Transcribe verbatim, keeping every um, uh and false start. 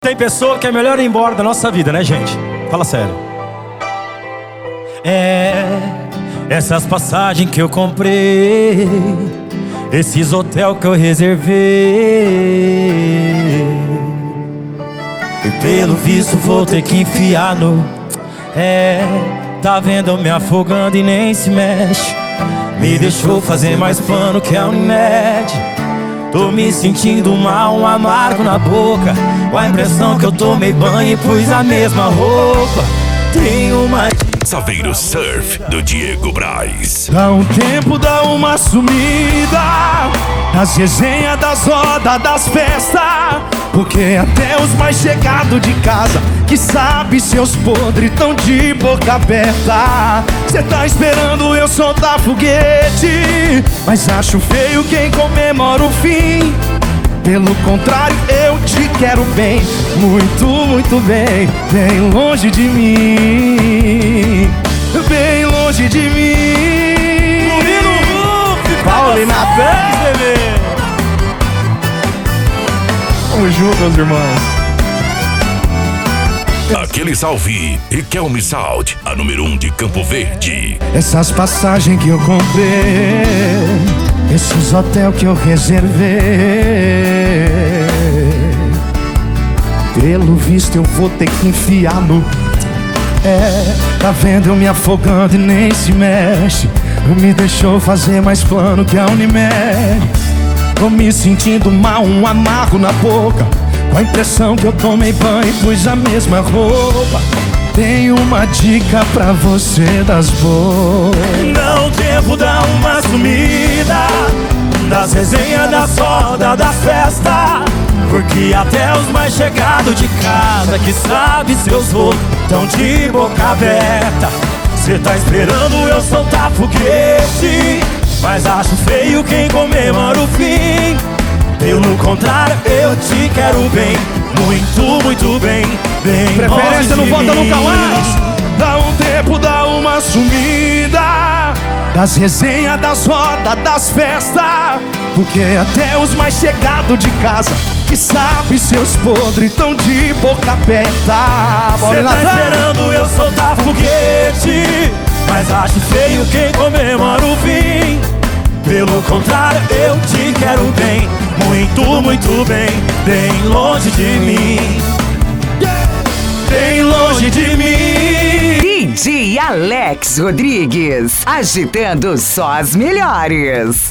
Tem pessoa que é melhor ir embora da nossa vida, né, gente? Fala sério. É, essas passagens que eu comprei, esses hotel que eu reservei, e pelo visto vou ter que enfiar no... É, tá vendo eu me afogando e nem se mexe. Me deixou fazer mais plano que a Unimed. Tô me sentindo mal, um amargo na boca, com a impressão que eu tomei banho e pus a mesma roupa. Tenho uma... Saveiro Surf, do Diego Braz. Dá um tempo, dá uma sumida nas resenhas, das rodas, das festas, porque até os mais chegados de casa, que sabe seus podres, tão de boca aberta. Cê tá esperando eu soltar foguete, mas acho feio quem comemora o fim. Pelo contrário, eu te quero bem, muito, muito bem, bem longe de mim, bem longe de mim. Murilo Huff, Paulina Pérez, bebê. Tamo junto, meus irmãos. Aquele salve, Riquelme Salt, a número um de Campo Verde. Essas passagens que eu comprei, esses hotel que eu reservei, pelo visto eu vou ter que enfiar no... É, tá vendo eu me afogando e nem se mexe. Me deixou fazer mais plano que a Unimed. Tô me sentindo mal, um amargo na boca, com a impressão que eu tomei banho e pus a mesma roupa. Tenho uma dica pra você das boas. Dá um tempo, dá uma sumida das resenhas, das rodas, das festas, porque até os mais chegados de casa, que sabe seus rolos, tão de boca aberta. Cê tá esperando eu soltar foguete, mas acho feio quem comemora o fim. Pelo contrário, eu te quero bem, muito, muito bem, bem longe de mim. Preferência não volta nunca mais. Dá um tempo, dá uma sumida das resenhas, das rodas, das festas, porque até os mais chegados de casa, que sabe seus podres, tão de boca aberta. Cê tá esperando eu soltar foguete, mas acho feio quem comemora o fim. Pelo contrário, eu te quero bem, muito, muito bem, bem longe de mim, bem longe de mim. D J Alex Rodrigues, agitando só as melhores.